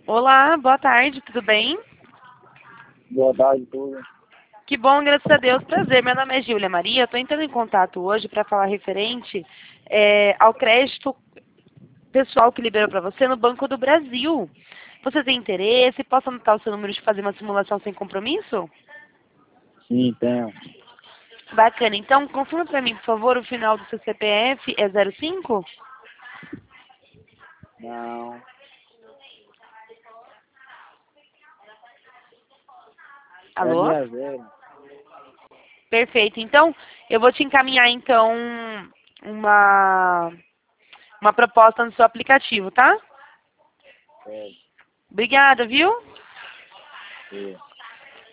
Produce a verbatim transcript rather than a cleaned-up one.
Olá, boa tarde, tudo bem? Boa tarde, tudo. Que bom, graças a Deus. Prazer, meu nome é Júlia Maria. Estou entrando em contato hoje para falar referente é, ao crédito pessoal que liberou para você no Banco do Brasil. Você tem interesse? Posso anotar o seu número de fazer uma simulação sem compromisso? Sim, tenho. Bacana. Então, confirma para mim, por favor, o final do seu C P F é zero cinco? Não. É Alô? minha zero. Perfeito. Então, eu vou te encaminhar, então, uma, uma proposta no seu aplicativo, tá? É, Obrigada, viu? é.